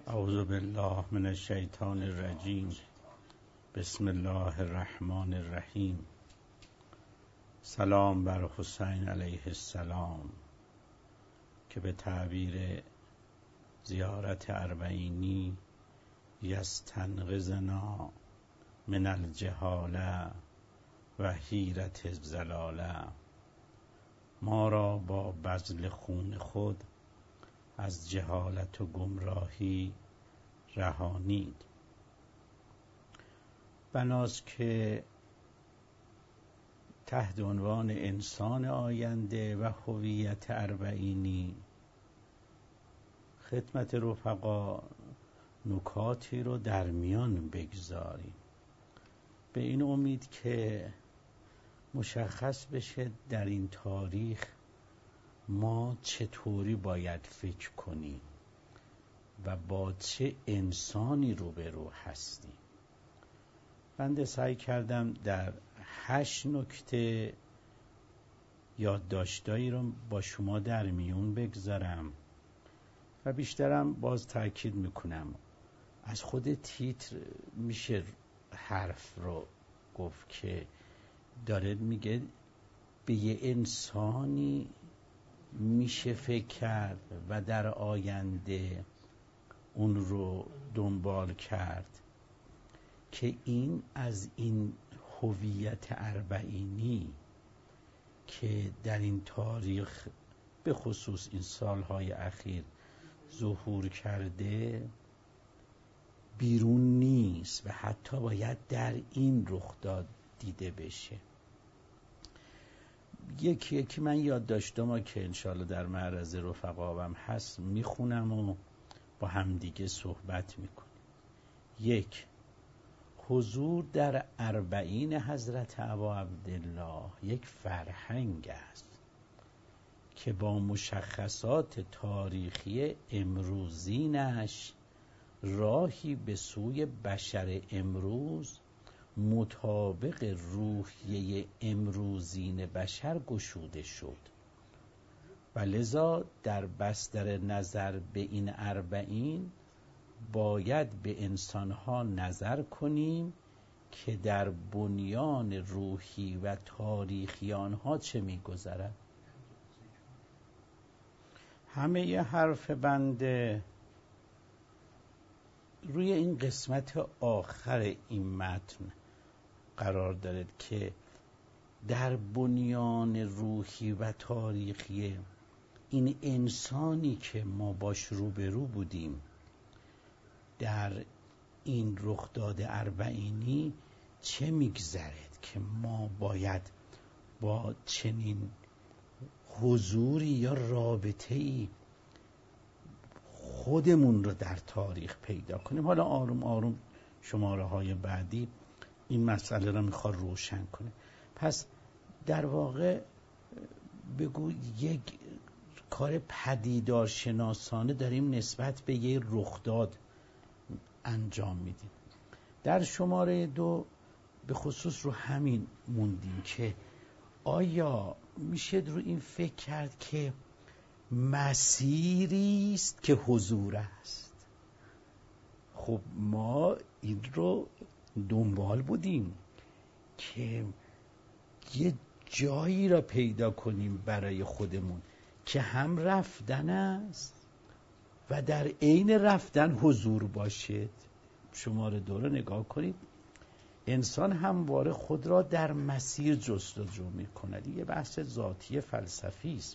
اعوذ بالله من الشیطان الرجیم. بسم الله الرحمن الرحیم. سلام بر حسین علیه السلام که به تعبیر زیارت اربعینی یستنقذنا من الجهاله و حیرت الضلاله، ما را با بذل خون خود از جهالت و گمراهی رهانید. بناست که تحت عنوان انسان آینده و هویت اربعینی خدمت رفقا نکاتی رو در میان بگذاریم، به این امید که مشخص بشه در این تاریخ ما چطوری باید فکر کنیم و با چه انسانی روبرو هستیم. بنده سعی کردم در 8 نکته یادداشتایی رو با شما در میون بگذارم و بیشترم باز تاکید میکنم از خود تیتر میشه حرف رو گفت که داره میگه به یه انسانی میشه فکر کرد و در آینده اون رو دنبال کرد که این از این هویت اربعینی که در این تاریخ به خصوص این سالهای اخیر ظهور کرده بیرون نیست و حتی باید در این رخداد دیده بشه. یکی من یاد داشتم که انشالله در معرض رفقاوم هست میخونم و با همدیگه صحبت میکنیم. 1. حضور در اربعین حضرت ابا عبدالله یک فرهنگ است که با مشخصات تاریخی امروزینش راهی به سوی بشر امروز مطابق روحیه امروزین بشر گشوده شد و لذا در بستر نظر به این اربعین باید به انسانها نظر کنیم که در بنیان روحی و تاریخی آنها چه می‌گذرد. همه ی حرف بنده روی این قسمت آخر این متن قرار دارد که در بنیان روحی و تاریخی این انسانی که ما باش روبرو بودیم در این رخداد اربعینی چه میگذرد که ما باید با چنین حضوری یا رابطه‌ای خودمون رو در تاریخ پیدا کنیم. حالا آروم آروم شماره های بعدی این مسئله رو میخواد روشن کنه. پس در واقع بگو یک کار پدیدار شناسانه داریم نسبت به یک رخداد انجام میدیم. در شماره 2 به خصوص رو همین موندیم که آیا میشه رو این فکر کرد که مسیری است که حضور است. خب ما این رو دنبال بودیم که یه جایی را پیدا کنیم برای خودمون که هم رفتن است و در عین رفتن حضور باشد. شماره 2 رو نگاه کنید. انسان همواره خود را در مسیر جستجو می‌کند. یه بحث ذاتی فلسفی است.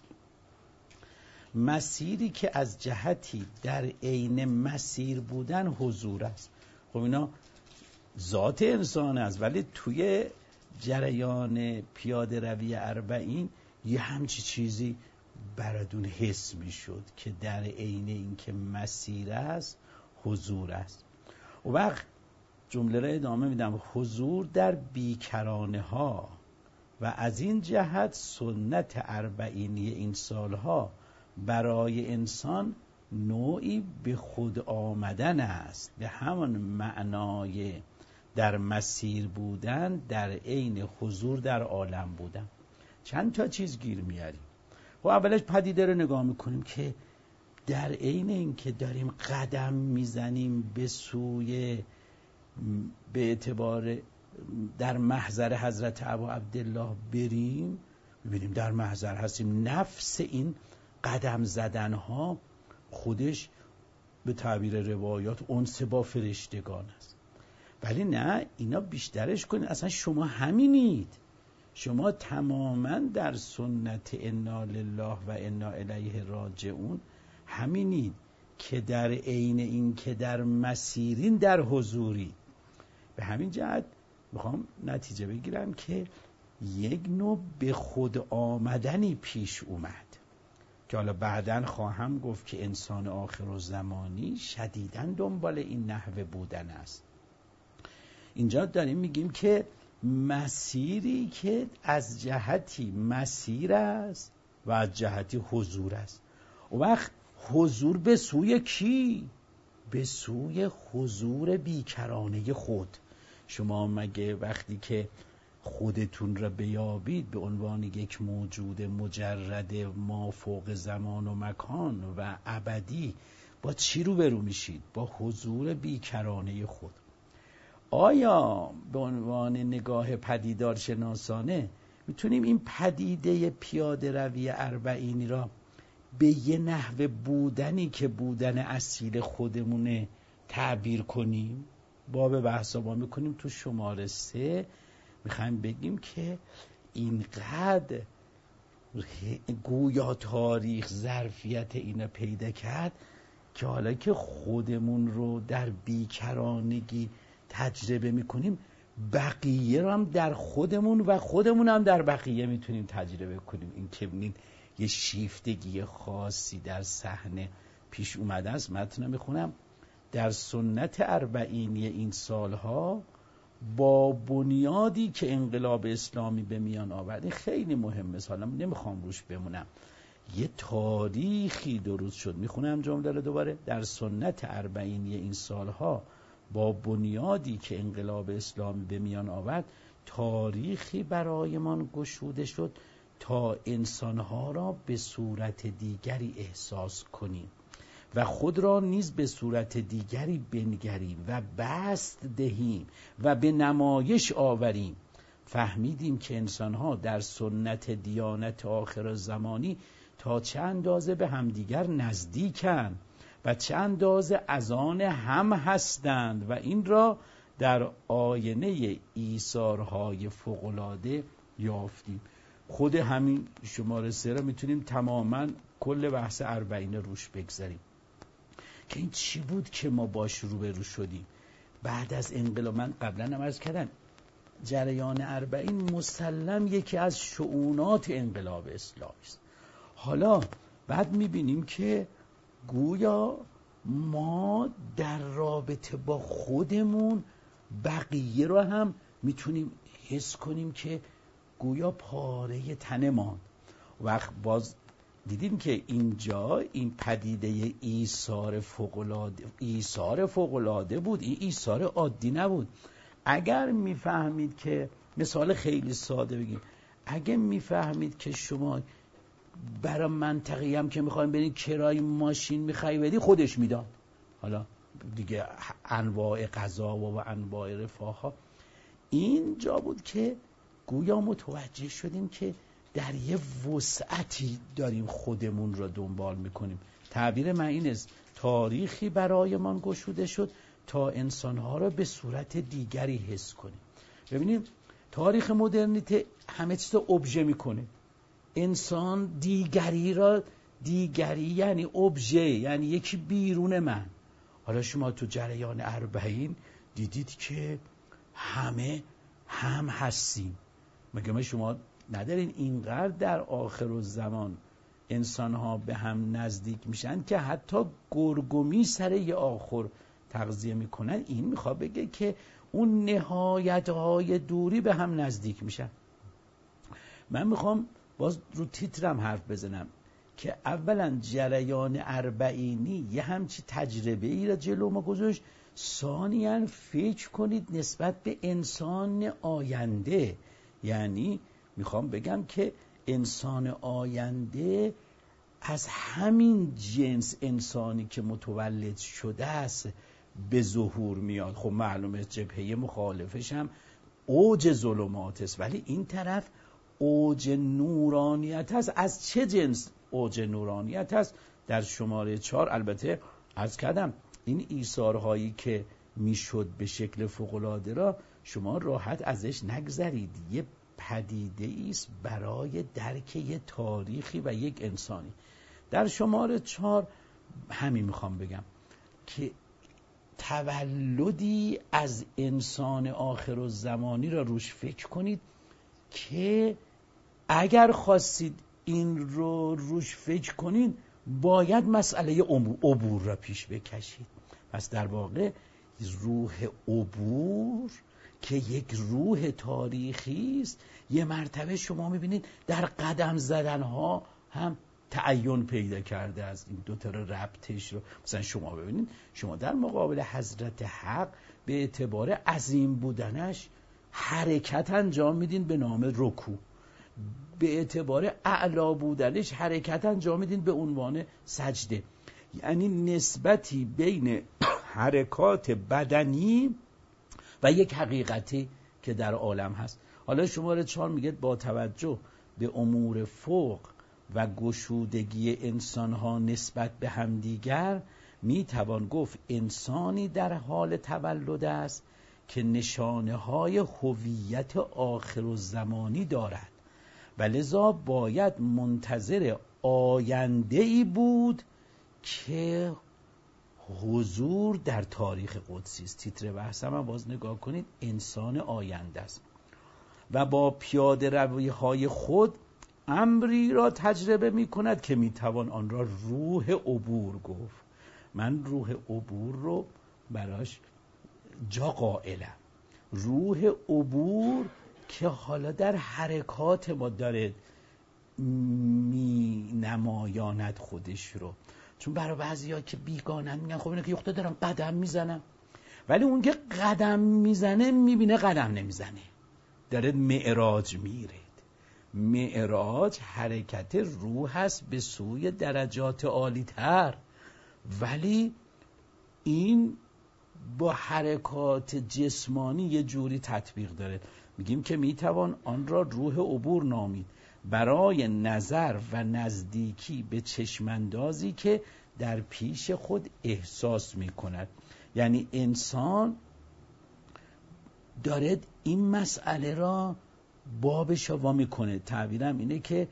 مسیری که از جهتی در عین مسیر بودن حضور است. خب اینا ذات انسان است، ولی توی جریان پیاده روی اربعین یه همچی چیزی براتون حس میشد که در عین این که مسیر است حضور است. و وقت جمله را ادامه میدم. حضور در بیکرانه ها و از این جهت سنت اربعینی این سالها برای انسان نوعی به خود آمدن است، به همان معنای در مسیر بودن در عین حضور در عالم بودن. چند تا چیز گیر میاریم. و اولش پدیده رو نگاه میکنیم که در عین اینکه داریم قدم میزنیم به اعتبار در محضر حضرت ابا عبدالله بریم، ببینیم در محضر هستیم. نفس این قدم زدن ها خودش به تعبیر روایات انس با فرشتگان است. ولی نه، اینا بیشترش کنید اصلا شما همینید، شما تماما در سنت انا لله و انا الیه راجعون همینید که در عین این که در مسیرین در حضوری. به همین جهت میخوام نتیجه بگیرم که یک نوع به خود آمدنی پیش اومد که حالا بعداً خواهم گفت که انسان آخرالزمانی شدیداً دنبال این نحوه بودن است. اینجا داریم میگیم که مسیری که از جهتی مسیر است و از جهتی حضور است. و وقت حضور به سوی کی؟ به سوی حضور بیکرانه خود. شما مگه وقتی که خودتون را بیابید به عنوان یک موجود مجرد ما فوق زمان و مکان و ابدی، با چی روبرو میشید؟ با حضور بیکرانه خود. آیا به عنوان نگاه پدیدار شناسانه میتونیم این پدیده پیاده روی اربعینی را به یه نحو بودنی که بودن اصیل خودمونه تعبیر کنیم؟ باب بحثا با میکنیم تو شماره 3 میخوایم بگیم که اینقدر گویا تاریخ ظرفیت اینا پیدا کرد که حالا که خودمون رو در بیکرانگی تجربه میکنیم، بقیه رو هم در خودمون و خودمون هم در بقیه میتونیم تجربه کنیم. این که ببینید یه شیفتگی خاصی در صحنه پیش اومده است. متن میخونم: در سنت اربعینی این سالها با بنیادی که انقلاب اسلامی به میان آورد، خیلی مهمه، حالا نمیخوام روش بمونم، یه تاریخی درست شد. میخونم جمله رو دوباره: در سنت اربعینی این سالها با بنیادی که انقلاب اسلامی به میان آورد، تاریخی برایمان گشوده شد تا انسانها را به صورت دیگری احساس کنیم و خود را نیز به صورت دیگری بنگریم و بست دهیم و به نمایش آوریم. فهمیدیم که انسانها در سنت دیانت آخر زمانی تا چه اندازه به همدیگر نزدیکند و چه اندازه از آن هم هستند و این را در آینه ایثارهای فوق‌العاده یافتیم. خود همین شماره 3 را میتونیم تماما کل بحث اربعین روش بگذاریم که این چی بود که ما باش روبرو شدیم بعد از انقلاب. من قبلا هم عرض کردم جریان اربعین مسلم یکی از شؤونات انقلاب اسلامی است. حالا بعد میبینیم که گویا ما در رابطه با خودمون بقیه رو هم میتونیم حس کنیم که گویا پاره تنمان. وقت باز دیدیم که اینجا این پدیده ایثار فوق‌العاده بود، این ایثار عادی نبود. اگر میفهمید که مثال خیلی ساده بگیم، اگه میفهمید که شما برای منطقی هم که میخوایم برید کرای ماشین میخوای بدی، خودش میداد. حالا دیگه انواع غذا و انواع رفاه ها. اینجا بود که گویا متوجه شدیم که در یه وسعتی داریم خودمون را دنبال میکنیم. تعبیر من این است: تاریخی برایمان گشوده شد تا انسانها را به صورت دیگری حس کنیم. ببینیم تاریخ مدرنیته همه چیز رو ابژه میکنه. انسان دیگری یعنی ابژه، یعنی یکی بیرون من. حالا شما تو جریان اربعین دیدید که همه هم هستیم. مگه شما ندارین اینقدر در آخر الزمان انسان ها به هم نزدیک میشن که حتی گرگومی سر یه آخر تغذیه میکنن؟ این میخواد بگه که اون نهایت های دوری به هم نزدیک میشن. من میخوام باز رو تیترم حرف بزنم که اولا جریان اربعینی یه همچی تجربه ای را جلو ما گذاشت. ثانیاً فکر کنید نسبت به انسان آینده، یعنی میخوام بگم که انسان آینده از همین جنس انسانی که متولد شده است به ظهور میاد. خب معلومه جبهه مخالفش هم اوج ظلمات است، ولی این طرف اوج نورانیت است. از چه جنس اوج نورانیت است؟ در شماره 4 البته عرض کردم این ایثارهایی که میشد به شکل فوق‌العاده را شما راحت ازش نگذرید. یه پدیده است برای درک یه تاریخی و یک انسانی. در شماره 4 همین میخوام بگم که تولدی از انسان آخرالزمانی را روش فکر کنید که اگر خواستید این رو روش فکر کنید باید مسئله عبور را پیش بکشید. پس در واقع روح عبور که یک روح تاریخی است، یه مرتبه شما میبینید در قدم زدنها هم تعین پیدا کرده از این دو تا ربطش رو. مثلا شما ببینید شما در مقابل حضرت حق به اعتبار عظیم بودنش حرکت انجام میدین به نام رکوع، به اعتبار اعلا بودنش حرکت انجام میدین به عنوان سجده. یعنی نسبتی بین حرکات بدنی و یک حقیقتی که در عالم هست. حالا شماره 4 میگه با توجه به امور فوق و گشودگی انسانها نسبت به همدیگر میتوان گفت انسانی در حال تولد است که نشانه های هویت آخرالزمانی دارد و لذا باید منتظر آینده‌ای بود که حضور در تاریخ قدسی است. تیتر بحثم هم باز نگاه کنید، انسان آینده است و با پیاده روی‌های خود امری را تجربه می کند که می توان آن را روح عبور گفت. من روح عبور رو براش جا قائلم. روح عبور که حالا در حرکات ما داره می نمایاند خودش رو. چون برای بعضیا که بیگانن میگن خب اینا که یخته دارن قدم میزنن، ولی اون که قدم میزنه میبینه قدم نمیزنه، داره معراج میره. معراج حرکت روح هست به سوی درجات عالی تر، ولی این با حرکات جسمانی یه جوری تطبیق داره. میگیم که میتوان آن را روح عبور نامید برای نظر و نزدیکی به چشماندازی که در پیش خود احساس میکند. یعنی انسان داره این مسئله را بابش وا میکنه. تعبیرم اینه که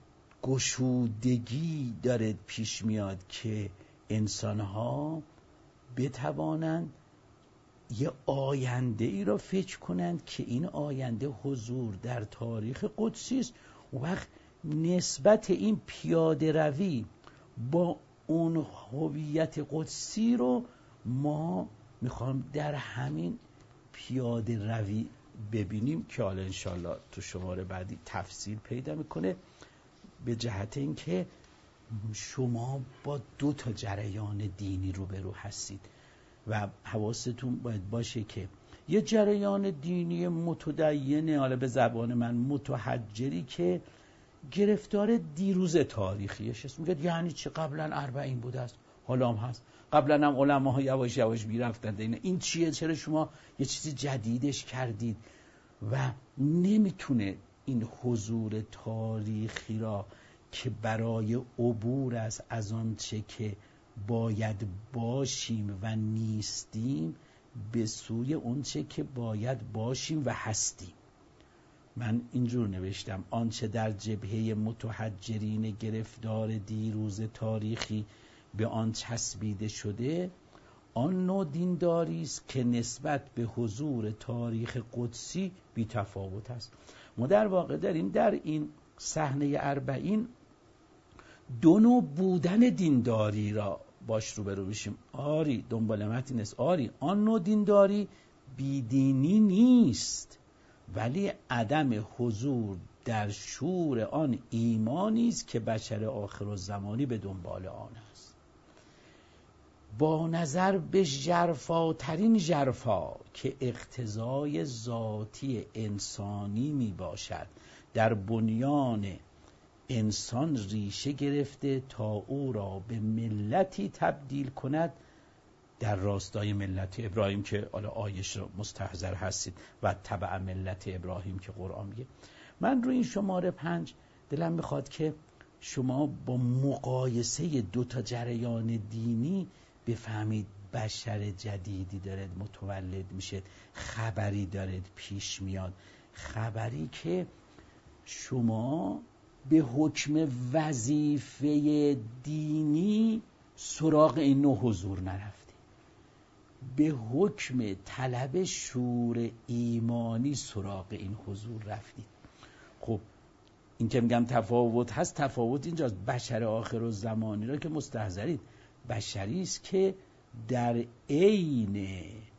گشودگی داره پیش میاد که انسانها بتوانند یه آینده ای را فکر کنند که این آینده حضور در تاریخ قدسی است. و وقت نسبت این پیاده روی با اون هویت قدسی رو ما میخوام در همین پیاده روی ببینیم که حالا انشالله تو شماره بعدی تفصیل پیدا میکنه، به جهت اینکه شما با دو تا جریان دینی روبرو هستید و حواستون باید باشه که یه جریان دینی متدینه، حالا به زبان من متحجری، که گرفتار دیروز تاریخیش است. میگه یعنی چه قبلا 40 بوده است حالا هم هست، قبلا هم علماء یواش یواش میرفتن، این چیه، چرا شما یه چیزی جدیدش کردید؟ و نمیتونه این حضور تاریخی را که برای عبور از آن چه که باید باشیم و نیستیم به سوی اون چه که باید باشیم و هستیم. من اینجور نوشتم: آنچه در جبهه متحجرین گرفتار دیروز تاریخی به آن چسبیده شده، آن نوع دینداری است که نسبت به حضور تاریخ قدسی بی تفاوت است. ما در واقع داریم در این صحنه 40 دو نوع بودن دینداری را باش روبرو بشیم. آری دنبال متن نیست، آری آن نوع دینداری بیدینی نیست، ولی عدم حضور در شور آن ایمانی است که بشر آخرالزمانی به دنبال آن است. با نظر به ژرفاترین ژرفا که اقتضای ذاتی انسانی می باشد در بنیان انسان ریشه گرفته تا او را به ملتی تبدیل کند در راستای ملت ابراهیم که حالا آیش رو مستحضر هستید و تبع ملت ابراهیم که قرآن میگه. من روی این شماره 5 دلم میخواد که شما با مقایسه 2 تا جریان دینی بفهمید بشر جدیدی دارد متولد میشه، خبری دارد پیش میاد، خبری که شما به حکم وظیفه دینی سراغ این نوع حضور نرفتی، به حکم طلب شعور ایمانی سراغ این حضور رفتید. خب این که میگم تفاوت هست، تفاوت اینجاست. بشر آخر و زمانی را که مستحضرید، بشری است که در عین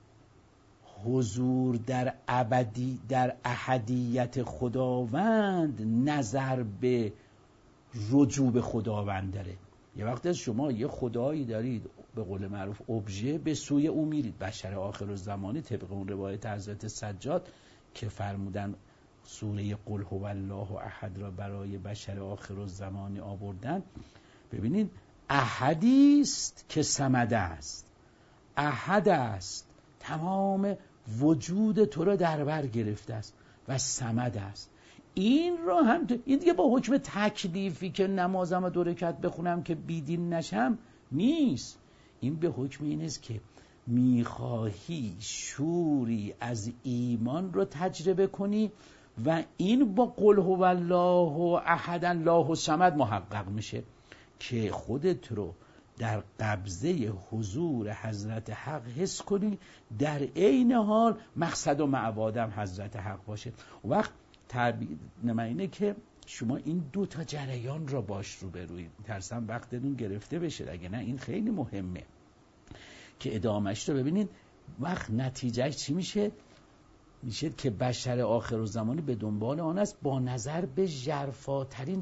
حضور در ابدی در احدیت خداوند نظر به رجوع به خداوند داره. یه وقت از شما یه خدایی دارید به قول معروف ابژه، به سوی او میرید. بشر آخر الزمانی طبق اون روایت حضرت سجاد که فرمودن سوره قل هو الله احد را برای بشر آخر الزمانی آوردن، ببینید احدی است که صمد است، احد است تمام وجود تو را در بر گرفته است و صمد است. این را هم این دیگه با حکم تکلیفی که نمازم 2 رکعت بخونم که بیدین نشم نیست. این به حکم این است که میخواهی شوری از ایمان رو تجربه کنی و این با قل هو الله احد الله الصمد محقق میشه که خودت رو در قبضه حضور حضرت حق حس کنی، در عین حال مقصد و معبادم حضرت حق باشه. وقت تعبیر من اینه که شما این 2 تا جریان را باش رو بروید. ترسم وقتتون گرفته بشه، اگه نه این خیلی مهمه که ادامهش رو ببینید. وقت نتیجهش چی میشه؟ میشه که بشر آخر الزمانی به دنبال آن است با نظر به ژرفاترین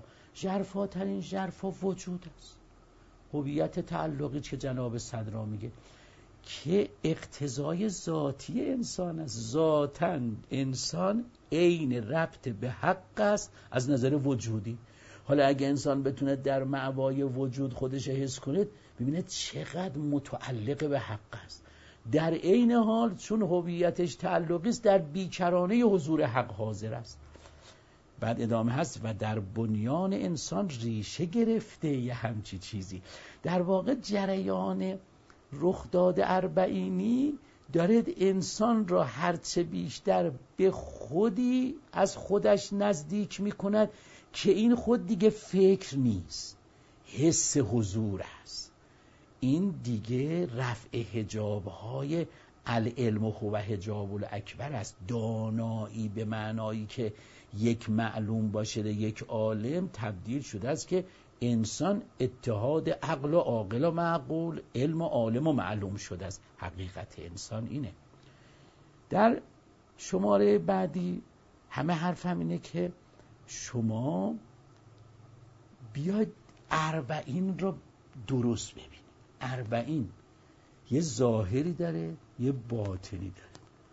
ژرفا وجود است. هویت تعلقی که جناب صدرا میگه که اقتضای ذاتی انسان است. ذاتاً انسان عین ربط به حق است از نظر وجودی. حالا اگه انسان بتونه در معوای وجود خودش حس کنه، ببینه چقدر متعلق به حق است. در عین حال چون هویتش تعلقی است، در بیکرانه حضور حق حاضر است. بعد ادامه هست و در بنیان انسان ریشه گرفته یه همچی چیزی. در واقع جریان رخداد اربعینی دارد انسان را هرچه بیشتر به خودی از خودش نزدیک می کند که این خود دیگه فکر نیست، حس حضور است. این دیگه رفع حجاب‌های العلم هو حجاب الاکبر است. دانایی به معنایی که یک معلوم باشه یک عالم تبدیل شده است که انسان اتحاد عقل و عاقل و معقول، علم و عالم و معلوم شده است. حقیقت انسان اینه. در شماره بعدی همه حرفم اینه که شما بیاید اربعین رو درست ببینید. اربعین یه ظاهری داره یه باطنی داره.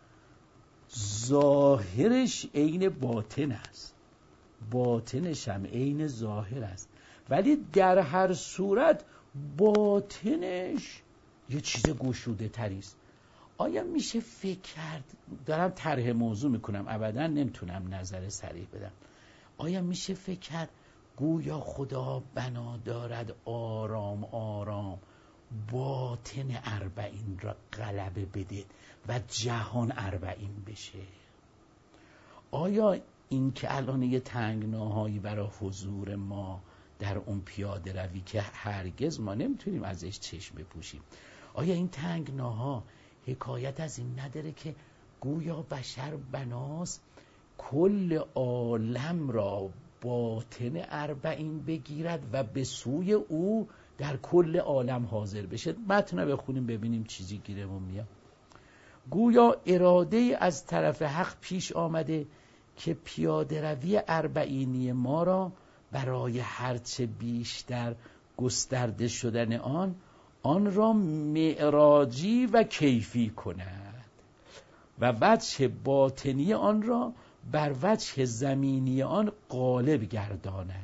ظاهرش عین باطن است، باطنش هم عین ظاهر است، ولی در هر صورت باطنش یه چیز گشوده تری است. آیا میشه فکر کرد، دارم طرح موضوع میکنم ابدا نمیتونم نظر صریح بدم، آیا میشه فکر کرد گویا خدا بنا دارد آرام آرام باطن اربعین را غلبه بده و جهان اربعین بشه؟ آیا این که الان یه تنگناهایی برای حضور ما در اون پیاده روی که هرگز ما نمیتونیم ازش چشم بپوشیم، آیا این تنگناها حکایت از این نداره که گویا بشر بناست کل عالم را باطن اربعین بگیرد و به سوی او در کل عالم حاضر بشه؟ متن بخونیم ببینیم چیزی گیرمون میاد. گویا اراده از طرف حق پیش آمده که پیاده روی اربعینی ما را برای هرچه بیشتر گسترده شدن آن را معراجی و کیفی کند و وجه باطنی آن را بر وجه زمینی آن غالب گرداند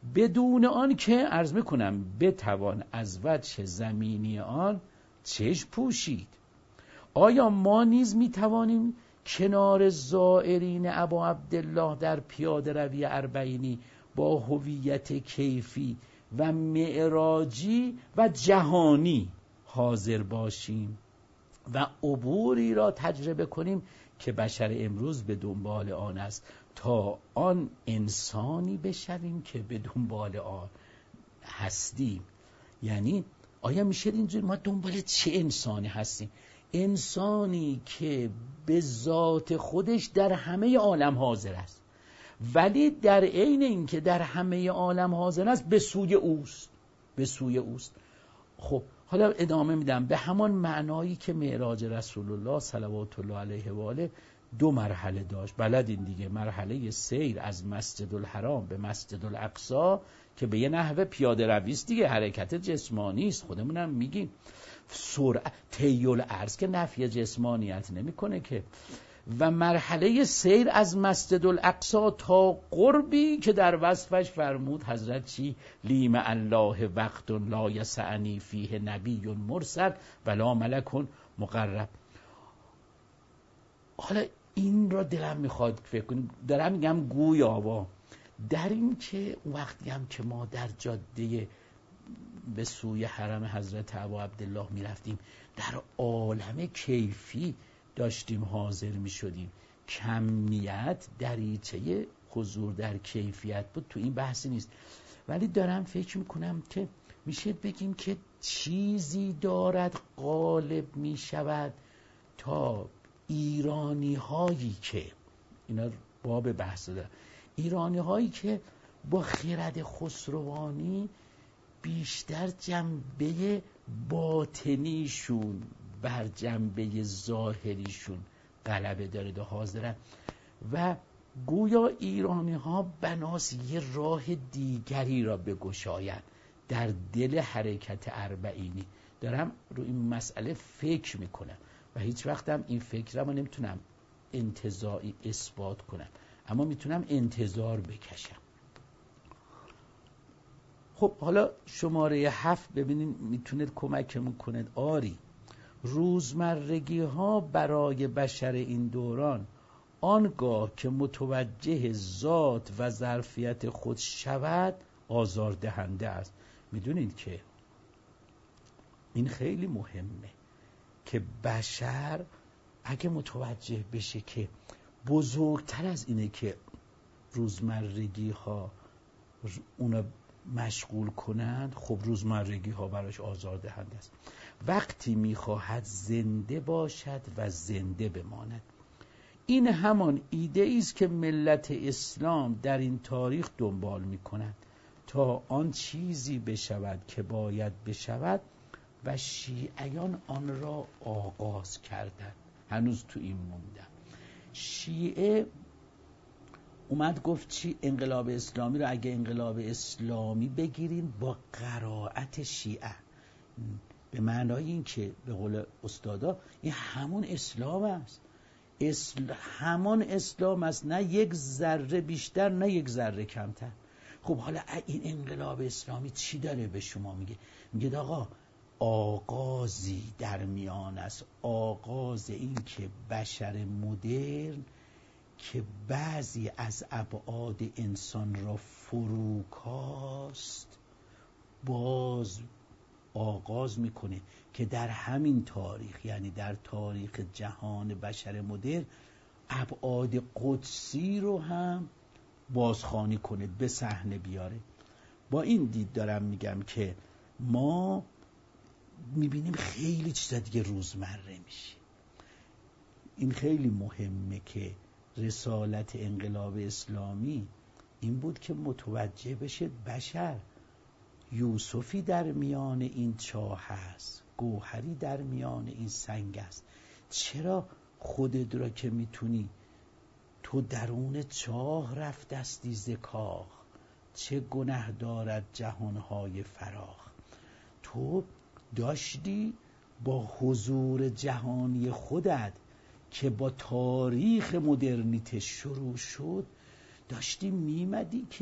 بدون آن که عرض میکنم بتوان از وجه زمینی آن چشم پوشید. آیا ما نیز میتوانیم کنار زائرین ابا عبدالله در پیاده روی اربعینی با هویت کیفی و معراجی و جهانی حاضر باشیم و عبوری را تجربه کنیم که بشر امروز به دنبال آن است، تا آن انسانی بشویم که به دنبال آن هستیم؟ یعنی آیا میشه اینجوری ما دنبال چه انسانی هستیم؟ انسانی که به ذات خودش در همه عالم حاضر است، ولی در عین اینکه در همه عالم حاضر است به سوی اوست، به سوی اوست. خب حالا ادامه میدم. به همان معنایی که معراج رسول الله صلوات الله علیه و آله 2 مرحله داشت، بلدین دیگه. مرحله سیر از مسجد الحرام به مسجد الاقصی که به یه نحوه پیاده روی است دیگه، حرکت جسمانی است، خودمونم میگیم. سرعت طی الارض که نفی جسمانیت نمیکنه که. و مرحله سیر از مسجد الاقصی تا قربی که در وصفش فرمود حضرت چی؟ لیم الله وقت لا یسعنی فیه نبی مرسل ولا ملک مقرب. حالا این را دلم میخواد فکر کنیم. دارم میگم گویا در این که وقتی هم که ما در جاده به سوی حرم حضرت ابا عبدالله میرفتیم، در عالم کیفی داشتیم حاضر می شدیم. کمیت دریچه حضور در کیفیت بود، تو این بحثی نیست. ولی دارم فکر می کنم که میشه بگیم که چیزی دارد غالب می شود تا ایرانی هایی که اینا باب بحث دارن، ایرانی هایی که با خرد خسروانی بیشتر جنبه باطنیشون بر جنبه ظاهریشون غلبه داره و حاضرن و گویا ایرانی ها بناس یه راه دیگری را بگشایند در دل حرکت اربعینی. دارم رو این مسئله فکر میکنم و هیچ وقتم این فکرم رو نمیتونم انتزاعی اثبات کنم، اما میتونم انتظار بکشم. خب حالا شماره 7 ببینید میتونه کمکمون کنه. آری روزمرگی ها برای بشر این دوران آنگاه که متوجه ذات و ظرفیت خود شود آزاردهنده است. میدونید که این خیلی مهمه که بشر اگه متوجه بشه که بزرگتر از اینه که روزمرگی ها اونا مشغول کنند، خب روزمرگی ها براش آزاردهنده است. وقتی میخواهد زنده باشد و زنده بماند. این همان ایده است که ملت اسلام در این تاریخ دنبال میکند تا آن چیزی بشود که باید بشود و شیعیان آن را آغاز کردند. هنوز تو این موندم. شیعه اومد گفت چی؟ انقلاب اسلامی رو اگه انقلاب اسلامی بگیریم با قرائت شیعه، به معنای این که به قول استادا این همون اسلام است، همان اسلام است، نه یک ذره بیشتر نه یک ذره کمتر. خب حالا این انقلاب اسلامی چی داره به شما میگه؟ میگه آقا آغازی در میان است، آغاز این که بشر مدرن که بعضی از ابعاد انسان را فروکاست باز آغاز میکنه که در همین تاریخ، یعنی در تاریخ جهان بشر مدرن، ابعاد قدسی رو هم بازخوانی کنه، به صحنه بیاره. با این دید دارم میگم که ما میبینیم خیلی چیزا دیگه روزمره میشه. این خیلی مهمه که رسالت انقلاب اسلامی این بود که متوجه بشه بشر یوسفی در میان این چاه هست، گوهری در میان این سنگ است. چرا خودت را که میتونی تو درون چاه رفتستی ز کاخ، چه گناه دارد جهانهای فراخ. تو داشتی با حضور جهانی خودت که با تاریخ مدرنیته شروع شد، داشتی میمدی که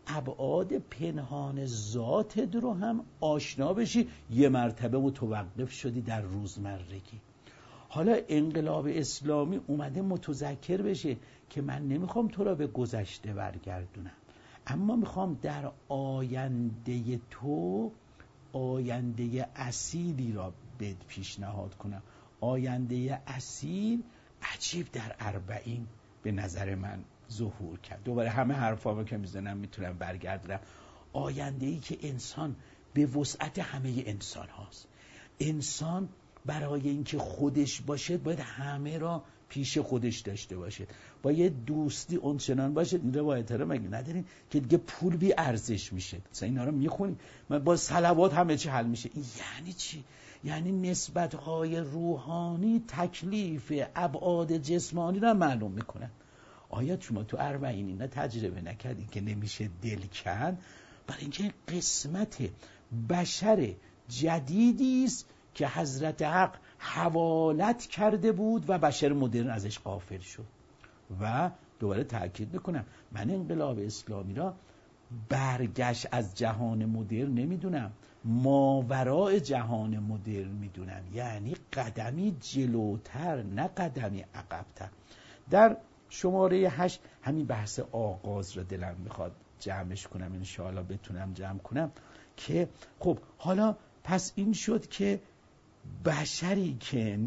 ابعاد پنهان ذاتت رو هم آشنا بشی، یه مرتبه متوقف شدی در روزمرگی. حالا انقلاب اسلامی اومده متذکر بشه که من نمیخوام تو را به گذشته برگردونم، اما میخوام در آینده تو آینده اصیلی را بهت پیشنهاد کنم. آینده اصیل عجیب در 40 به نظر من ظهور کرد. دوباره همه حرفامو که میزنم میتونم برگردونم. آینده‌ای که انسان به وسعت همه انسان هاست. انسان برای اینکه خودش باشه باید همه را پیش خودش داشته باشه، باید دوستی اونچنان باشه. این روایت رو مگه ندارین که دیگه پول بی ارزش میشه؟ مثلا اینا رو میخونیم با صلوات همه چی حل میشه. این یعنی چی؟ یعنی نسبت‌های روحانی تکلیف ابعاد جسمانی را معلوم میکنن. آیا شما تو 40 اینا تجربه نکردین که نمیشه دل کن؟ برای اینکه قسمت بشر جدیدی است که حضرت حق حوالت کرده بود و بشر مدرن ازش غافل شد. و دوباره تأکید میکنم من انقلاب اسلامی را برگشت از جهان مدرن نمیدونم، ماوراء جهان مدرن میدونم، یعنی قدمی جلوتر نه قدمی عقبتر. در شماره 8 همین بحث آغاز را دلم میخواد جمعش کنم، انشاءالله بتونم جمع کنم که خب حالا پس این شد که بشری که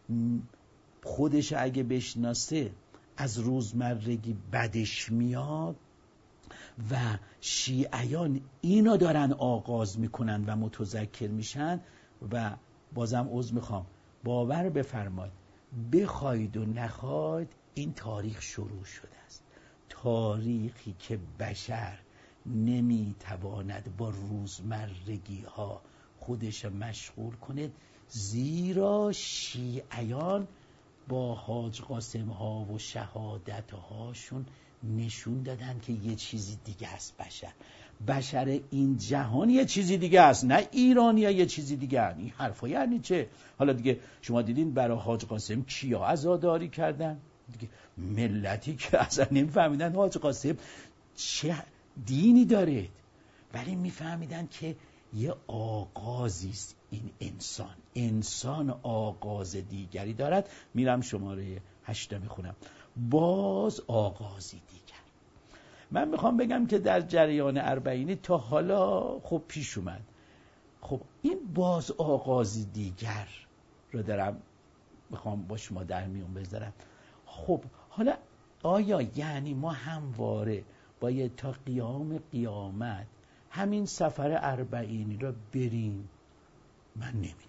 خودش اگه بشناسه از روزمرگی بدش میاد و شیعیان اینو دارن آغاز میکنن و متذکر میشن. و بازم عذر میخوام، باور بفرمایید بخواید و نخواید این تاریخ شروع شده است. تاریخی که بشر نمیتواند با روزمرگی ها خودش مشغول کنه، زیرا شیعیان با حاج قاسم ها و شهادت هاشون نشون دادن که یه چیزی دیگه است. بشر این جهان یه چیزی دیگه است، نه ایرانی ها یه چیزی دیگه است. این حرفا یعنی چه؟ حالا دیگه شما دیدین برای حاج قاسم کیا عزاداری کردن دیگه؟ ملتی که اصلا نمیفهمیدن حاج قاسم چه دینی داره، ولی میفهمیدن که یه آغازی است. این انسان آغاز دیگری دارد. میرم شماره 8 میخونم، باز آغازی دیگر. من میخوام بگم که در جریان 40 تا حالا خب پیش اومد. خب این باز آغازی دیگر رو دارم میخوام با شما در میون بذارم. خب حالا آیا یعنی ما همواره باید تا قیام قیامت همین سفر 40 را بریم؟ من نمیدونم،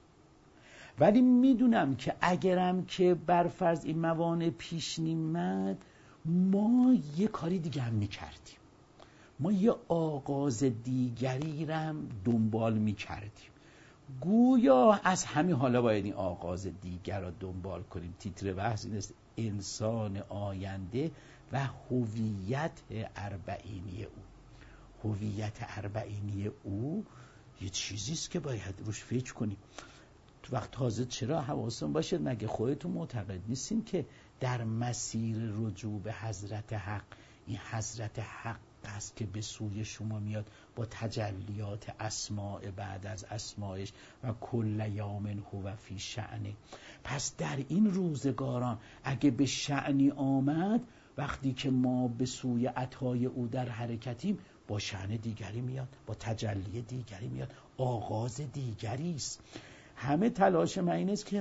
ولی میدونم که اگرم که برفرض این موانع پیش نیامد ما یه کاری دیگه هم میکردیم، ما یه آغاز دیگری را هم دنبال میکردیم. گویا از همین حالا باید این آغاز دیگر را دنبال کنیم. تیتر بحث این است: انسان آینده و هویت 40 او. هویت 40 او یه چیزیست که باید روش فکر کنیم. تو وقت تازه چرا حواسون باشه، مگه خودتون معتقد نیستین که در مسیر رجوع به حضرت حق، این حضرت حق است که به سوی شما میاد با تجلیات اسماء بعد از اسمایش و کل یوم هو فی شأنه. پس در این روزگاران اگه به شأنی آمد، وقتی که ما به سوی عطای او در حرکتیم، با شأن دیگری میاد، با تجلی دیگری میاد، آغاز دیگری است. همه تلاش من این است که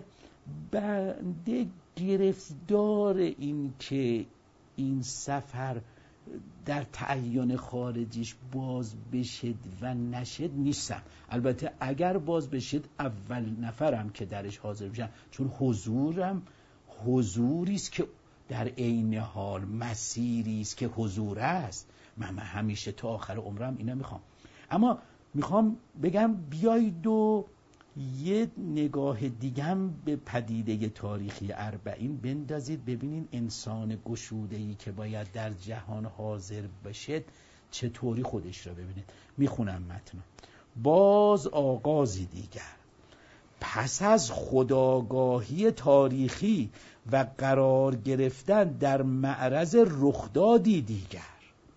بنده گرفتار این که این سفر در تعین خارجیش باز بشد و نشد نیستم. البته اگر باز بشد اول نفرم که درش حاضر بشم، چون حضورم حضوری است که در عین حال مسیری است که حضور است. من همیشه تا آخر عمرم اینا میخوام. اما میخوام بگم بیایید و یه نگاه دیگم به پدیده تاریخی 40 بندازید، ببینین انسان گشوده‌ای که باید در جهان حاضر باشد چطوری خودش را ببینید. میخونم متن: باز آغازی دیگر، پس از خودآگاهی تاریخی و قرار گرفتن در معرض رخدادی دیگر،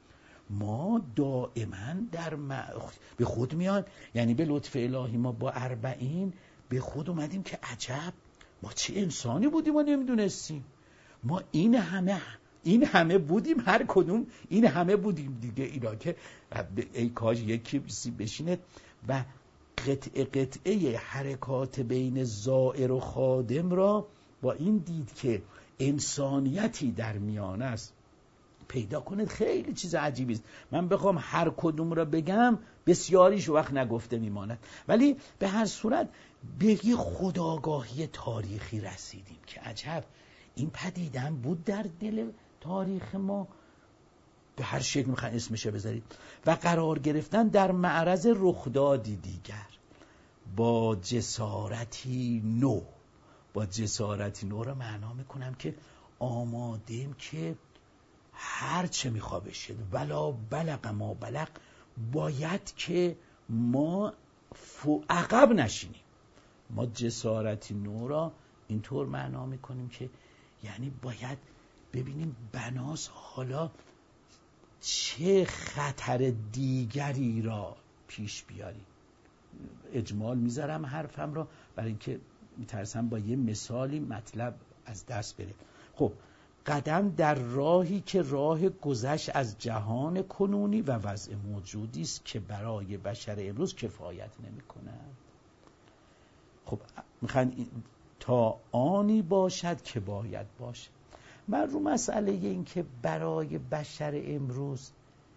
ما دائما به خود میان، یعنی به لطف الهی ما با 40 به خود اومدیم که عجب ما چه انسانی بودیم و نمیدونستیم. ما این همه بودیم، هر کدوم این همه بودیم دیگه. اینا که ای کاش یکی بشینه و قطعه حرکات بین زائر و خادم را با این دید که انسانیتی در میان است پیدا کنید. خیلی چیز عجیبی است. من بخوام هر کدوم را بگم بسیاریش وقت نگفته میماند، ولی به هر صورت به یه خودآگاهی تاریخی رسیدیم که عجب این پدیده هم بود در دل تاریخ ما، به هر شکل میخواین اسمشه بذارید، و قرار گرفتن در معرض رخدادی دیگر با جسارتی نو. با جسارتی نو را معنا میکنم که آمادیم که هر چه میخوا بشه ولا بلغ ما بلغ، باید که ما عقب نشینیم. ما جسارتی نو را اینطور معنا میکنیم که یعنی باید ببینیم بناس حالا چه خطر دیگری را پیش بیاریم. اجمال میذارم حرفم را برای اینکه میترسم با یه مثالی مطلب از دست بره. خب قدم در راهی که راه گذشت از جهان کنونی و وضع موجودی است که برای بشر امروز کفایت نمی کند. خب میخواین تا آنی باشد که باید باشد. من رو مسئله این که برای بشر امروز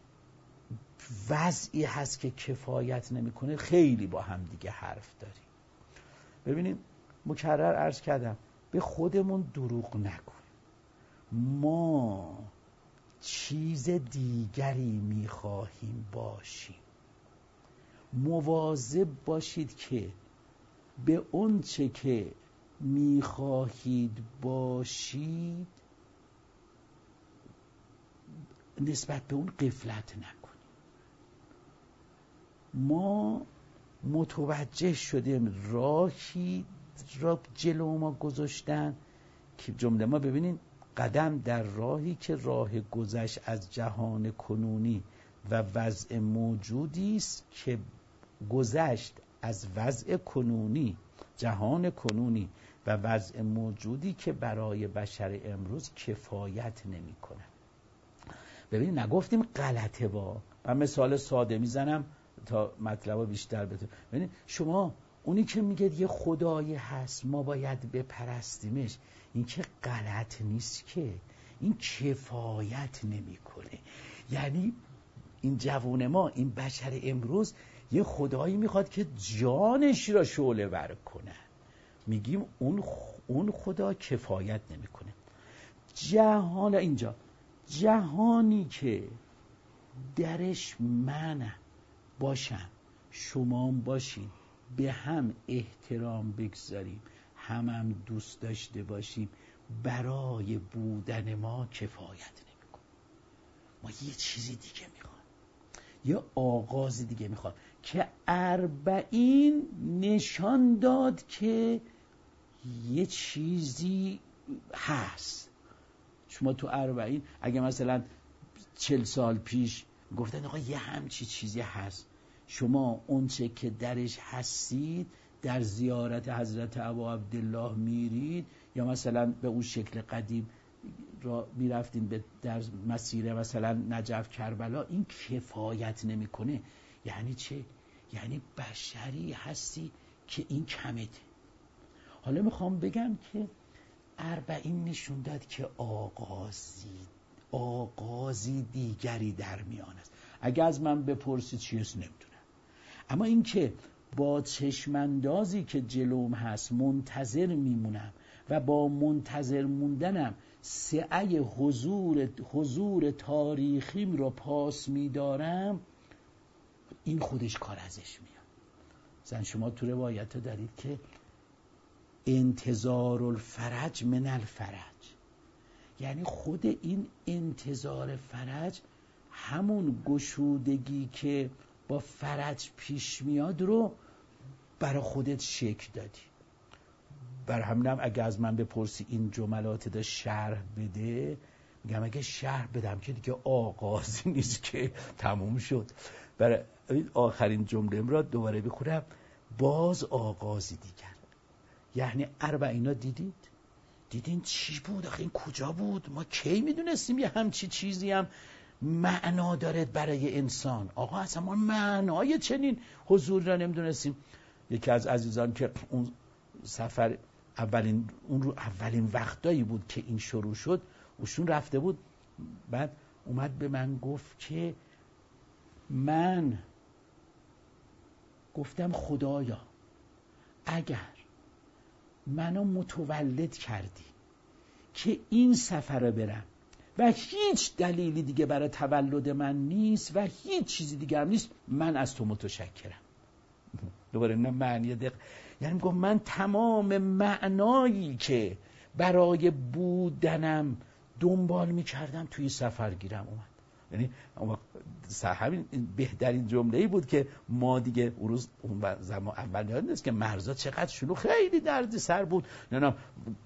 وضعی هست که کفایت نمیکنه خیلی با هم دیگه حرف داریم. ببینید مکرر عرض کردم به خودمون دروغ نکنیم. ما چیز دیگری میخواهیم باشیم. مواظب باشید که به اون چه که میخواهید باشید نسبت به اون غفلت نکنید. ما متوجه شدیم راهی را جلو ما گذاشتن که جمله ما ببینین قدم در راهی که راه گذشت از جهان کنونی و وضع موجودی است که گذشت از وضع کنونی، جهان کنونی و وضع موجودی که برای بشر امروز کفایت نمی کنه. ببینید نگفتیم غلطه با. من مثال ساده میزنم تا مطلب بیشتر بتونم. ببینید شما اونی که میگه یه خدایی هست ما باید بپرستیمش، این که غلط نیست، که این کفایت نمیکنه. یعنی این جوان ما، این بشر امروز یه خدایی میخواد که جانش را شعله ور کنه، میگیم اون خدا کفایت نمیکنه. جهان اینجا جهانی که درش من باشم شما باشین، به هم احترام بگذاریم، هم دوست داشته باشیم، برای بودن ما کفایت نمیکنه. ما یه چیزی دیگه میخوام، یه آغاز دیگه میخوام که 40 نشان داد که یه چیزی هست. شما تو 40 اگه مثلا 40 سال پیش گفتن آقا یه همچی چیزی هست، شما اون چه که درش هستید در زیارت حضرت ابا عبدالله میرید یا مثلا به اون شکل قدیم را میرفتین به در مسیر مثلا نجف کربلا، این کفایت نمیکنه. یعنی چه؟ یعنی بشری هستی که این کمته. حالا میخوام بگم که 40 نشون داد که آغازی دیگری در میان است. اگه از من بپرسید چیست نمیدونم، اما این که با چشماندازی که جلوم هست منتظر میمونم و با منتظر موندنم سعی حضور تاریخیم رو پاس میدارم، این خودش کار ازش میاد. مثلا شما تو روایت دارید که انتظار الفرج من الفرج، یعنی خود این انتظار فرج همون گشودگی که با فرج پیش میاد رو برای خودت شکل دادی. بر همینم اگه از من بپرسی این جملات دا شرح بده، میگم اگه شهر بدم که دیگه آغازی نیست که تموم شد. برای آخرین جمله را دوباره بخونم، باز آغازی دیگر. یعنی اربعینا دیدین چی بود؟ آخه این کجا بود؟ ما کی میدونستیم یه همچی چیزی هم معنا داره برای انسان؟ آقا اصلا ما معنای چنین حضور را نمیدونستیم. یکی از عزیزان که اون سفر اولین وقتایی بود که این شروع شد، اوشون رفته بود، بعد اومد به من گفت که من گفتم خدایا اگر منو متولد کردی که این سفر رو برم و هیچ دلیلی دیگه برای تولد من نیست و هیچ چیزی دیگه هم نیست، من از تو متشکرم. دوباره نه معنی دقیق، یعنی میگم من تمام معنایی که برای بودنم دنبال میکردم توی سفر گیرم اومد. یعنی همین بهترین جمله‌ای بود که ما دیگه اون زمان اول یاد نیست که مرزا چقدر شلوغ، خیلی درد سر بود. نه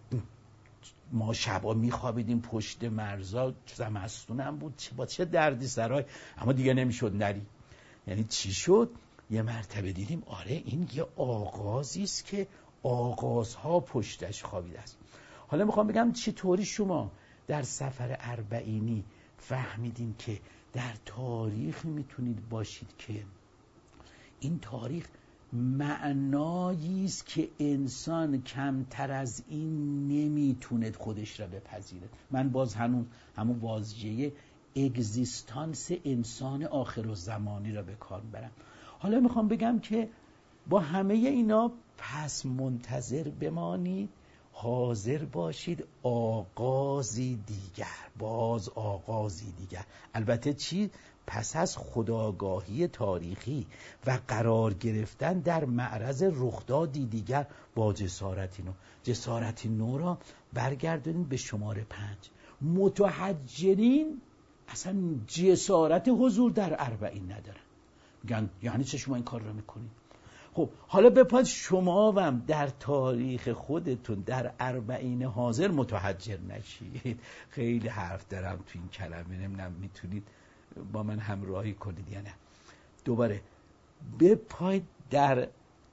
ما شبا میخوابیدیم پشت مرزا، زمستونم بود، با چه دردی سرای، اما دیگه نمیشد نری. یعنی چی شد؟ یه مرتبه دیدیم آره این یه آغازی است که آغازها پشتش خوابیده است. حالا میخوام بگم چطوری شما در سفر اربعینی فهمیدین که در تاریخ میتونید باشید که این تاریخ معنایی است که انسان کمتر از این نمیتونه خودش را بپذیره. من باز همون واژه اگزیستانس انسان آخرالزمانی را به کار برم. حالا میخوام بگم که با همه اینا پس منتظر بمانید، حاضر باشید آغازی دیگر، باز آغازی دیگر. البته چی؟ پس از خودآگاهی تاریخی و قرار گرفتن در معرض رخدادی دیگر با جسارتی نو را برگردونین به شماره 5. متحجرین اصلا جسارت حضور در اربعین ندارن. میگن یعنی چه شما این کار را میکنید؟ خب حالا بپاد شما هم در تاریخ خودتون در اربعین حاضر متحجر نشید. خیلی حرف دارم تو این کلمه، نمیدونم میتونید با من همراهی کنید یا نه. دوباره بپاید در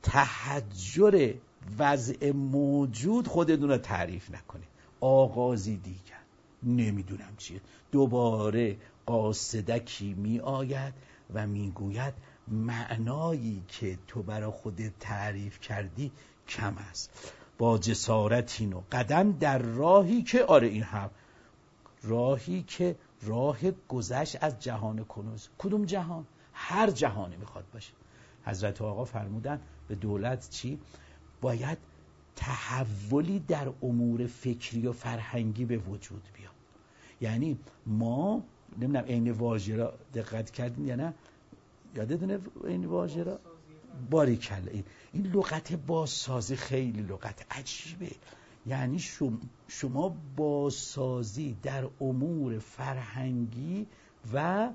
تحجر وضع موجود خودتون رو تعریف نکنید. آغازی دیگر نمیدونم چیه. دوباره قاصدکی می آید و می گوید معنایی که تو برای خودت تعریف کردی کم است. با جسارتین و قدم در راهی که آره این هم راهی که راه گذشت از جهان کنوز. کدوم جهان؟ هر جهانی میخواد باشه. حضرت آقا فرمودن به دولت چی؟ باید تحولی در امور فکری و فرهنگی به وجود بیاد. یعنی ما نمیدونم عین واژه را دقت کردین یا نه؟ یادتونه این واژه را؟ باریکلا. این لغت بازسازی خیلی لغت عجیبه. یعنی شما بازسازی در امور فرهنگی و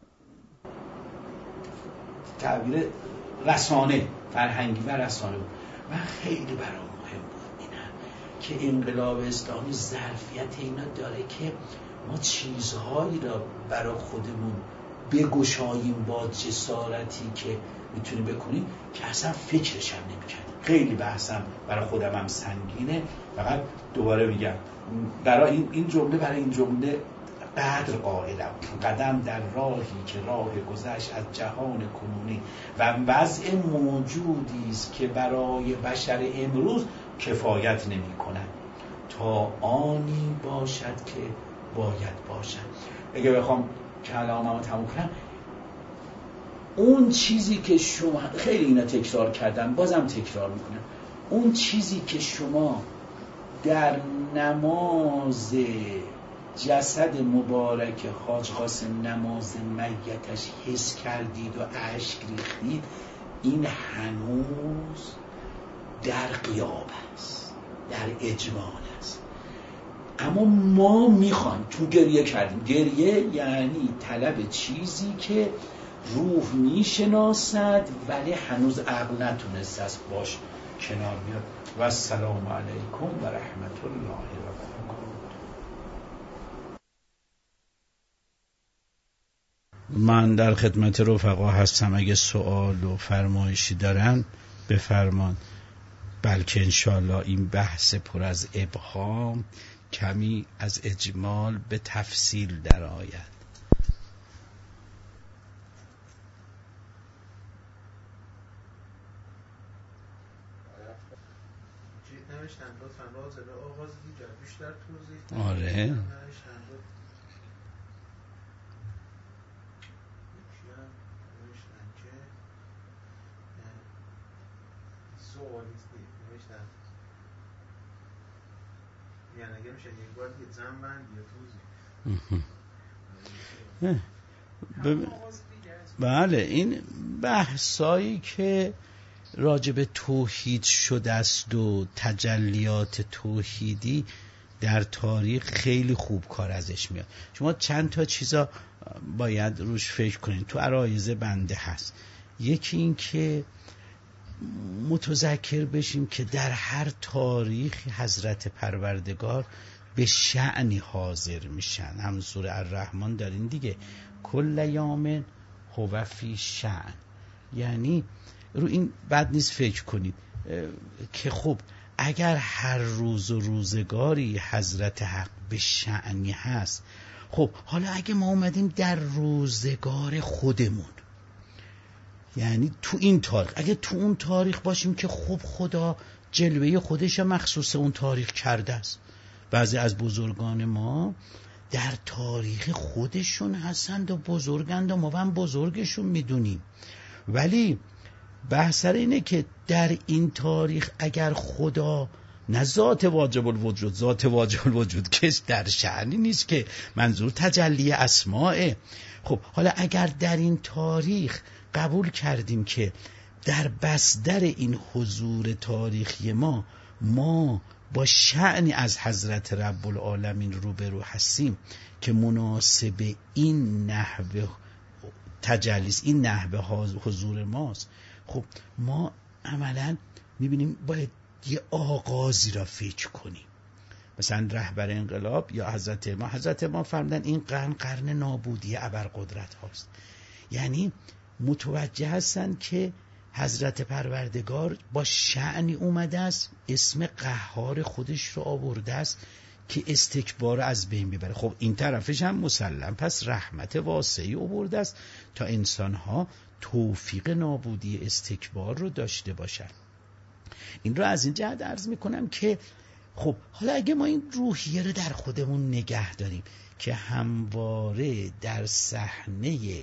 تعبیر رسانه، فرهنگی و رسانه بود. من خیلی برام مهم بود اینم که انقلاب اسلامی ظرفیت اینا داره که ما چیزهایی را برای خودمون بگشاییم با جسارتی که میتونیم بکنیم که اصلا فکرش هم نمی‌کردیم. خیلی بحثم برای خودم هم سنگینه. فقط دوباره میگم برای این جمله قدر قائلم. قدم در راهی که راه گذشت از جهان کنونی و وضع موجودی است که برای بشر امروز کفایت نمی‌کند تا آنی باشد که باید باشد. اگه بخوام کلاممو تموم کنم، اون چیزی که شما، خیلی اینا تکرار کردم بازم تکرار میکنم، اون چیزی که شما در نماز جسد مبارک حاج قاسم، نماز میتش حس کردید و اشک ریختید، این هنوز در قیاب است، در اجمال است. اما ما میخوایم، چون گریه کردیم، گریه یعنی طلب چیزی که روح میشناسد ولی هنوز عقل نتونسته است باش کنار بیاد. و السلام علیکم و رحمت الله و برکاته. من در خدمت رفقا هستم، اگه سوال و فرمایشی دارن بفرمان، بلکه انشالله این بحث پر از ابهام کمی از اجمال به تفصیل در آید. آره یعنی اگه میشه یک بار دیگه زن بند یا توضیح. بله، این بحثایی که راجب توحید شده است و تجلیات توحیدی در تاریخ خیلی خوب کار ازش میاد. شما چند تا چیزا باید روش فکر کنید. تو عرایض بنده هست. یکی این که متذکر بشیم که در هر تاریخ حضرت پروردگار به شأنی حاضر میشن. هم سوره الرحمن دارین دیگه، کل یوم هو فی شأن. یعنی رو این بد نیست فکر کنید که خب اگر هر روز و روزگاری حضرت حق به شأنی هست، خب حالا اگه ما اومدیم در روزگار خودمون، یعنی تو این تاریخ، اگه تو اون تاریخ باشیم که خب خدا جلوه خودش مخصوص اون تاریخ کرده است. بعضی از بزرگان ما در تاریخ خودشون هستند و بزرگند و ما هم بزرگشون میدونیم، ولی بحث اینه که در این تاریخ اگر خدا نه ذات واجب الوجود، ذات واجب الوجود که در شأنی نیست، که منظور تجلی اسماءه. خب حالا اگر در این تاریخ قبول کردیم که در بصدر این حضور تاریخی ما با شأنی از حضرت رب العالمین روبرو هستیم که مناسب این نحوه تجلیس، این نحوه حضور ماست، خب ما عملا میبینیم باید یه آغازی را فکر کنیم. مثلا رهبر انقلاب یا حضرت ما فرمودن این قرن نابودی ابرقدرت هاست. یعنی متوجه هستن که حضرت پروردگار با شأنی اومده است، اسم قهار خودش رو آورده است که استکبار از بین ببره. خب این طرفش هم مسلم، پس رحمت واسعی آورده است تا انسانها توفیق نابودی استکبار رو داشته باشن. این رو از این جهت عرض میکنم که خب حالا اگه ما این روحیه رو در خودمون نگه داریم که همواره در صحنه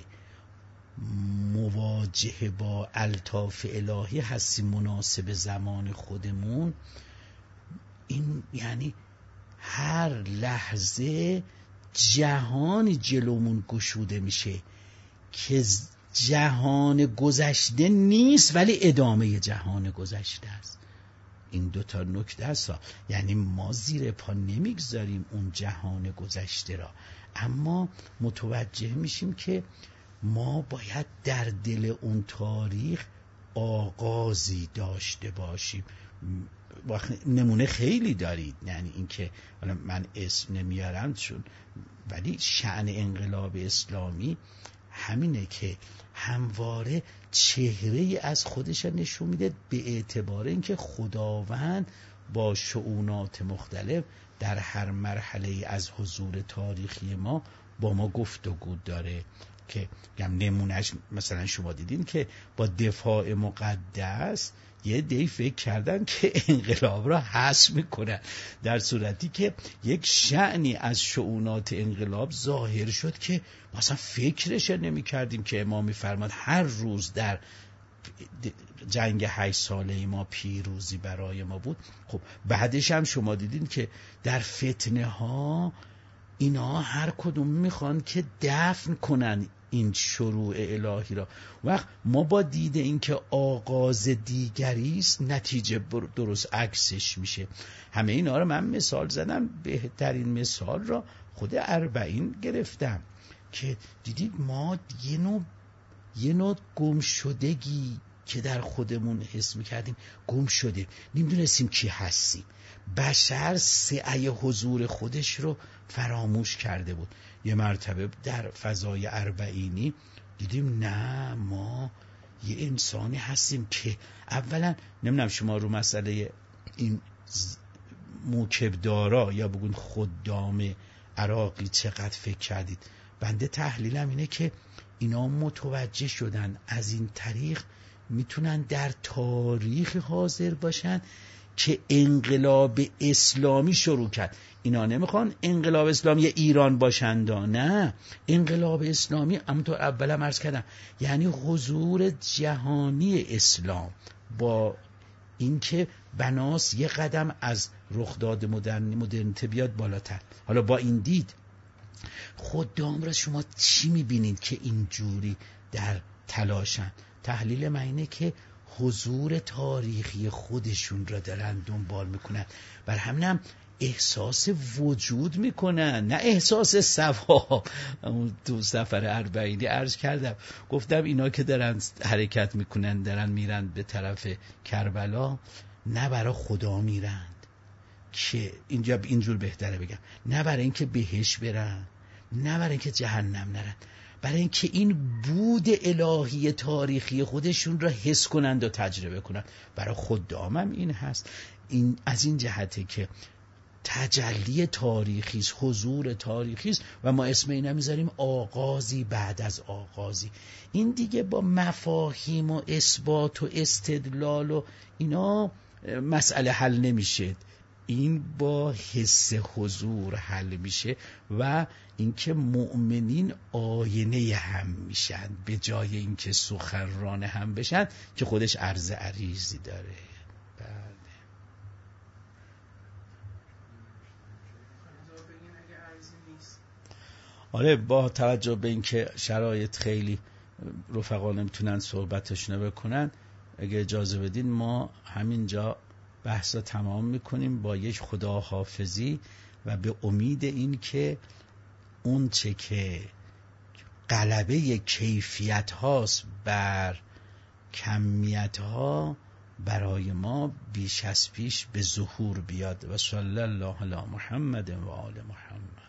مواجهه با الطاف الهی هستیم مناسب زمان خودمون، این یعنی هر لحظه جهانی جلومون گشوده میشه که جهان گذشته نیست ولی ادامه جهان گذشته است. این دوتا نکته است. یعنی ما زیر پا نمیگذاریم اون جهان گذشته را، اما متوجه میشیم که ما باید در دل اون تاریخ آغازی داشته باشیم. نمونه خیلی دارید، یعنی اینکه من اسم نمیارم چون، ولی شأن انقلاب اسلامی همینه که همواره چهره از خودش نشون میده به اعتبار اینکه خداوند با شؤونات مختلف در هر مرحله از حضور تاریخی ما با ما گفتگو داره. که نمونهش مثلا شما دیدین که با دفاع مقدس یه دی فکر کردن که انقلاب را حذف میکنن، در صورتی که یک شأنی از شؤونات انقلاب ظاهر شد که مثلا فکرش نمی کردیم که امام میفرماد هر روز در جنگ 8 ساله ما پیروزی برای ما بود. خب بعدش هم شما دیدین که در فتنه ها اینا هر کدوم میخوان که دفن کنن این شروع الهی را. وقت ما با دیده این که آغاز دیگری است، نتیجه درست عکسش میشه. همه اینا رو من مثال زدم، بهترین مثال را خود 40 گرفتم که دیدید ما یه نوع گم شدگی که در خودمون حس میکردیم، گم شده، نمیدونستیم کی هستیم. بشر سعی حضور خودش رو فراموش کرده بود. یه مرتبه در فضای اربعینی دیدیم نه، ما یه انسانی هستیم که اولا نمیدونم شما رو مسئله این موکبدارا یا بگون خدام عراقی چقدر فکر کردید. بنده تحلیلم اینه که اینا متوجه شدن از این طریق میتونن در تاریخ حاضر باشن که انقلاب اسلامی شروع کرد. اینا نمیخوان انقلاب اسلامی ایران باشند، نه، انقلاب اسلامی همونطور اولم عرض کردم یعنی حضور جهانی اسلام، با اینکه بناس یه قدم از رخداد مدرنیته بیاد بالاتر. حالا با این دید خدام را شما چی میبینید که اینجوری در تلاشن؟ تحلیل من اینه که حضور تاریخی خودشون را دارن دنبال میکنن، بر همینم احساس وجود میکنن، نه احساس ثواب. تو سفر اربعینی عرض کردم، گفتم اینا که دارن حرکت میکنن، دارن میرن به طرف کربلا، نه برای خدا میرند که اینجا اینجور بهتره بگم، نه برای اینکه بهش برن، نه برای اینکه جهنم نرن، برای اینکه این بود الهی تاریخی خودشون را حس کنند و تجربه کنند. برای خدامم این هست. این از این جهته که تجلی تاریخی است، حضور تاریخی است و ما اسم اینا میذاریم آغازی بعد از آغازی. این دیگه با مفاهیم و اثبات و استدلال و اینا مسئله حل نمیشه، این با حس حضور حل میشه و اینکه مؤمنین آینه هم میشن به جای اینکه سخنران هم بشن که خودش عرض عریضی داره. آره، با توجه به اینکه شرایط خیلی رفقا نمیتونن صحبتشون بکنن، اگه اجازه بدین ما همینجا بحثا تمام میکنیم با یک خداحافظی و به امید این که اون چه که غلبه کیفیت هاست بر کمیت ها برای ما بیش از پیش به ظهور بیاد. و صلی الله علی محمد و آل محمد.